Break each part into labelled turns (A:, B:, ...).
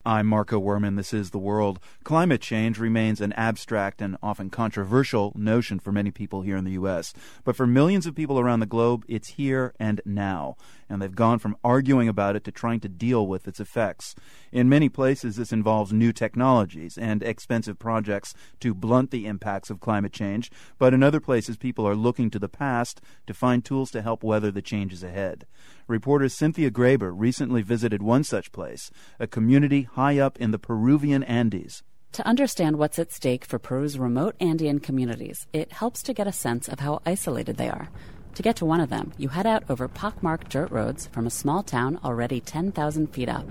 A: I'm Marco Werman. This is The World. Climate change remains an abstract and often controversial notion for many people here in the U.S. But for millions of people around the globe, it's here and now. And they've gone from arguing about it to trying to deal with its effects. In many places, this involves new technologies and expensive projects to blunt the impacts of climate change. But in other places, people are looking to the past to find tools to help weather the changes ahead. Reporter Cynthia Graber recently visited one such place, a community high up in the Peruvian Andes.
B: To understand what's at stake for Peru's remote Andean communities, it helps to get a sense of how isolated they are. To get to one of them, you head out over pockmarked dirt roads from a small town already 10,000 feet up.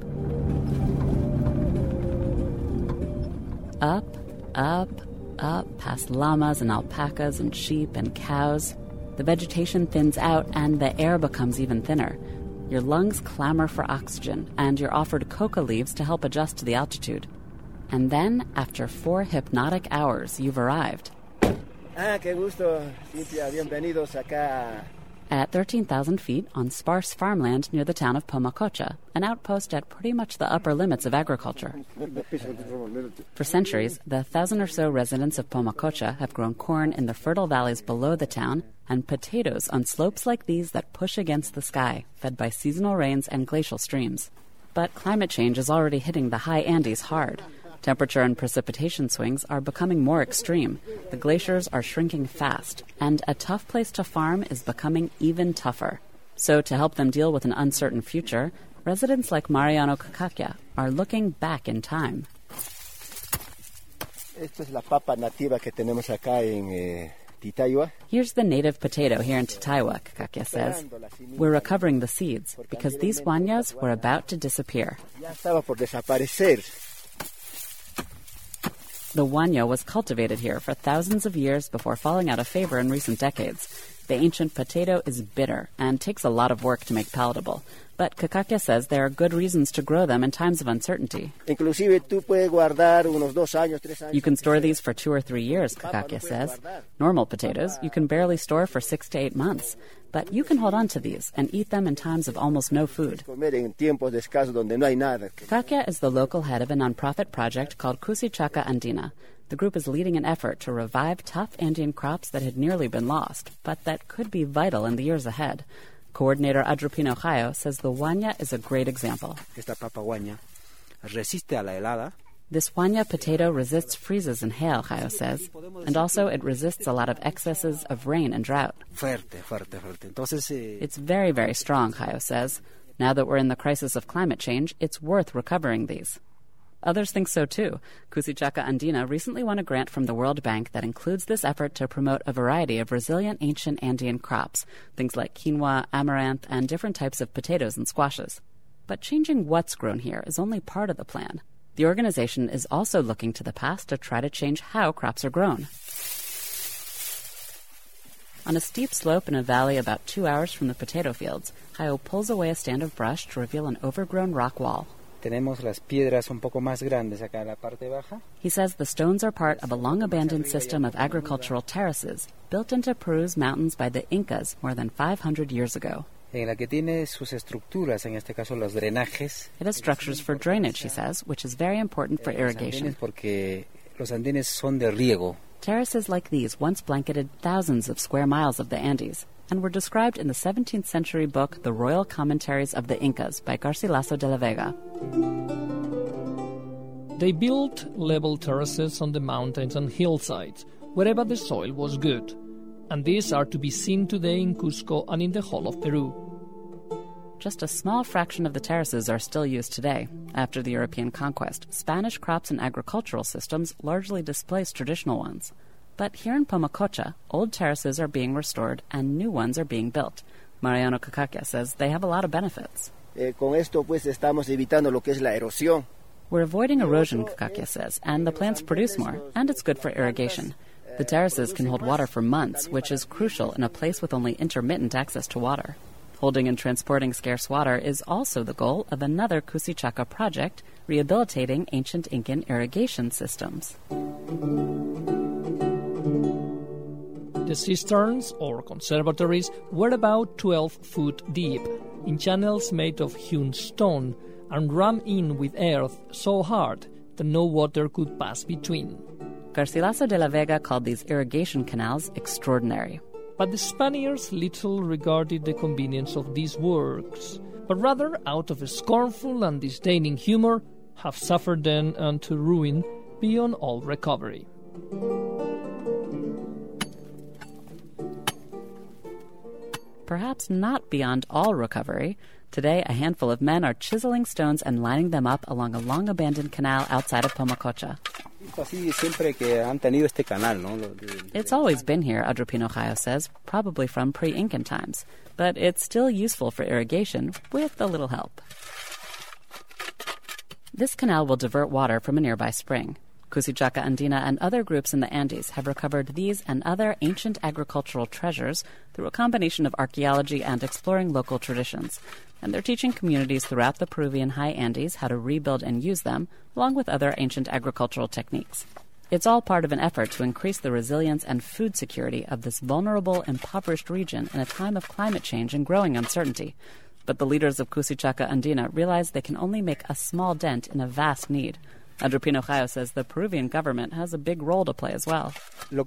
B: Up, up, up, past llamas and alpacas and sheep and cows. The vegetation thins out and the air becomes even thinner. Your lungs clamor for oxygen, and you're offered coca leaves to help adjust to the altitude. And then, after 4 hypnotic hours, you've arrived.
C: Qué gusto, Cynthia. Bienvenidos acá.
B: At 13,000 feet on sparse farmland near the town of Pomacocha, an outpost at pretty much the upper limits of agriculture. For centuries, the 1,000 or so residents of Pomacocha have grown corn in the fertile valleys below the town and potatoes on slopes like these that push against the sky, fed by seasonal rains and glacial streams. But climate change is already hitting the high Andes hard. Temperature and precipitation swings are becoming more extreme. The glaciers are shrinking fast, and a tough place to farm is becoming even tougher. So to help them deal with an uncertain future, residents like Mariano Cacaquia are looking back in time.
C: Esta es la papa nativa que tenemos acá en Titayua.
B: Here's the native potato here in Titayua, Cacaquia says. We're recovering the seeds because these guañas were about to disappear.
C: Ya estaba por desaparecer.
B: The guaña was cultivated here for thousands of years before falling out of favor in recent decades. The ancient potato is bitter and takes a lot of work to make palatable. But Cacaquia says there are good reasons to grow them in times of uncertainty.
C: Inclusive tú puedes guardar unos 2 años, 3 años.
B: You can store these for 2 or 3 years, Cacaquia says. Normal potatoes you can barely store for 6 to 8 months. But you can hold on to these and eat them in times of almost no food. Cacaquia is the local head of a nonprofit project called Cusichaca Andina. The group is leading an effort to revive tough Andean crops that had nearly been lost, but that could be vital in the years ahead. Coordinator Adropino Jayo says the guaña is a great example.
C: Esta papa guaña resiste a la helada.
B: This guaña potato resists freezes and hail, Jayo says, and also it resists a lot of excesses of rain and drought.
C: Fuerte. Entonces,
B: It's very, very strong, Jayo says. Now that we're in the crisis of climate change, it's worth recovering these. Others think so too. Cusichaca Andina recently won a grant from the World Bank that includes this effort to promote a variety of resilient ancient Andean crops, things like quinoa, amaranth, and different types of potatoes and squashes. But changing what's grown here is only part of the plan. The organization is also looking to the past to try to change how crops are grown. On a steep slope in a valley about 2 hours from the potato fields, Jayo pulls away a stand of brush to reveal an overgrown rock wall.
C: Tenemos las piedras un poco más grandes acá en la parte baja.
B: He says the stones are part of a long-abandoned system of agricultural terraces built into Peru's mountains by the Incas more than 500 years ago.
C: En la que tiene sus estructuras, en este caso los drenajes.
B: It has structures for drainage, he says, which is very important for irrigation.
C: Porque los andenes son de riego.
B: Terraces like these once blanketed thousands of square miles of the Andes and were described in the 17th century book The Royal Commentaries of the Incas by Garcilaso de la Vega.
D: They built level terraces on the mountains and hillsides, wherever the soil was good. And these are to be seen today in Cusco and in the whole of Peru.
B: Just a small fraction of the terraces are still used today. After the European conquest, Spanish crops and agricultural systems largely displaced traditional ones. But here in Pomacocha, old terraces are being restored and new ones are being built. Mariano Cacaquia says they have a lot of benefits.
C: Con esto, pues, estamos evitando lo que es la erosión.
B: We're avoiding erosion, Cacaquia says, and the plants produce more, and it's good for irrigation. The terraces can hold water for months, which is crucial in a place with only intermittent access to water. Holding and transporting scarce water is also the goal of another Cusichaca project, rehabilitating ancient Incan irrigation systems.
D: The cisterns, or conservatories, were about 12 feet deep, in channels made of hewn stone, and ram in with earth so hard that no water could pass between.
B: Garcilaso de la Vega called these irrigation canals extraordinary.
D: But the Spaniards little regarded the convenience of these works, but rather, out of a scornful and disdaining humor, have suffered them unto ruin beyond all recovery.
B: Perhaps not beyond all recovery. Today, a handful of men are chiseling stones and lining them up along a long-abandoned canal outside of Pomacocha. It's always been here, Adropino Jayo says, probably from pre-Incan times. But it's still useful for irrigation, with a little help. This canal will divert water from a nearby spring. Cusichaca Andina and other groups in the Andes have recovered these and other ancient agricultural treasures through a combination of archaeology and exploring local traditions. And they're teaching communities throughout the Peruvian high Andes how to rebuild and use them, along with other ancient agricultural techniques. It's all part of an effort to increase the resilience and food security of this vulnerable, impoverished region in a time of climate change and growing uncertainty. But the leaders of Cusichaca Andina realize they can only make a small dent in a vast need. Adropino Jayo says the Peruvian government has a big role to play as well. We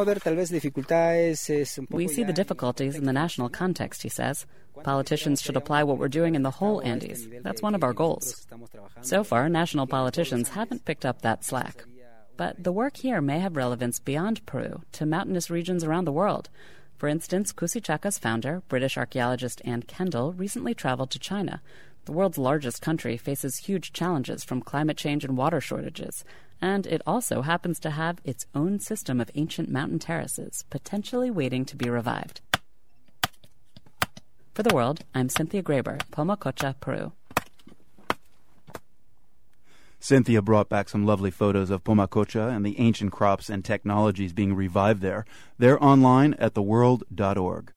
B: see the difficulties in the national context, he says. Politicians should apply what we're doing in the whole Andes. That's one of our goals. So far, national politicians haven't picked up that slack. But the work here may have relevance beyond Peru to mountainous regions around the world. For instance, Cusichaca's founder, British archaeologist Anne Kendall, recently traveled to China. The world's largest country faces huge challenges from climate change and water shortages, and it also happens to have its own system of ancient mountain terraces, potentially waiting to be revived. For The World, I'm Cynthia Graber, Pomacocha, Peru.
A: Cynthia brought back some lovely photos of Pomacocha and the ancient crops and technologies being revived there. They're online at theworld.org.